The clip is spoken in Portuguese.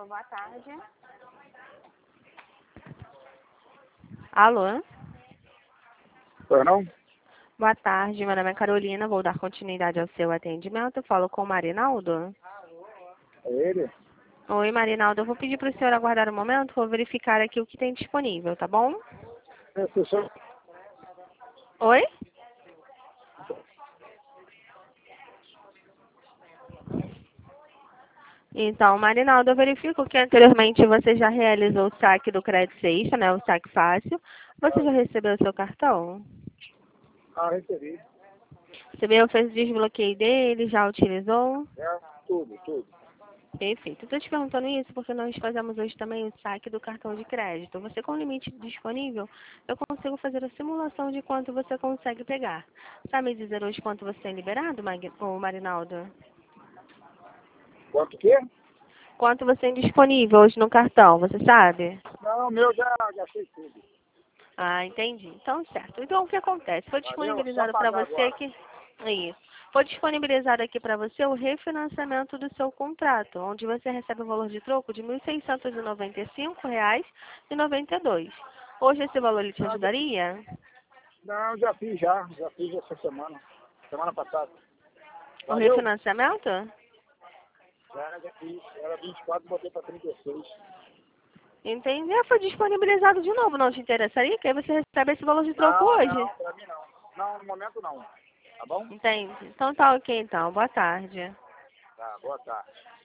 boa tarde. Alô? Pois não? Boa tarde, meu nome é Carolina, vou dar continuidade ao seu atendimento. Eu falo com o Marinaldo. É ele? Oi, Marinaldo, eu vou pedir para o senhor aguardar um momento, vou verificar aqui o que tem disponível, tá bom? Senhor. Oi? Então, Marinaldo, eu verifico que anteriormente você já realizou o saque do Crédito Sexta, né? O saque fácil. Você já recebeu o seu cartão? Recebi. Recebeu, fez o desbloqueio dele, já utilizou? Tudo. Perfeito. Estou te perguntando isso porque nós fazemos hoje também o saque do cartão de crédito. Você com o limite disponível, eu consigo fazer a simulação de quanto você consegue pegar. Sabe me dizer hoje quanto você tem liberado, ô Marinaldo? Quanto que? Quanto você tem disponível hoje no cartão, você sabe? Não, meu já gastei tudo. Ah, entendi. Então, certo. Então, o que acontece? Foi Valeu, é só disponibilizado para pagar você agora. aqui. Isso. Foi disponibilizado aqui para você o refinanciamento do seu contrato, onde você recebe o valor de troco de R$ 1.695,92. Hoje esse valor ele te ajudaria? Não, já fiz essa semana. Semana passada. O Valeu? refinanciamento? Já fiz. Era 24, botei para 36. Entendi. Ah, foi disponibilizado de novo, não te interessaria? Que aí você recebe esse valor de troco hoje. Não, pra mim não. Não, no momento não. Tá bom? Entende? Então tá ok então. Boa tarde. Tá, boa tarde.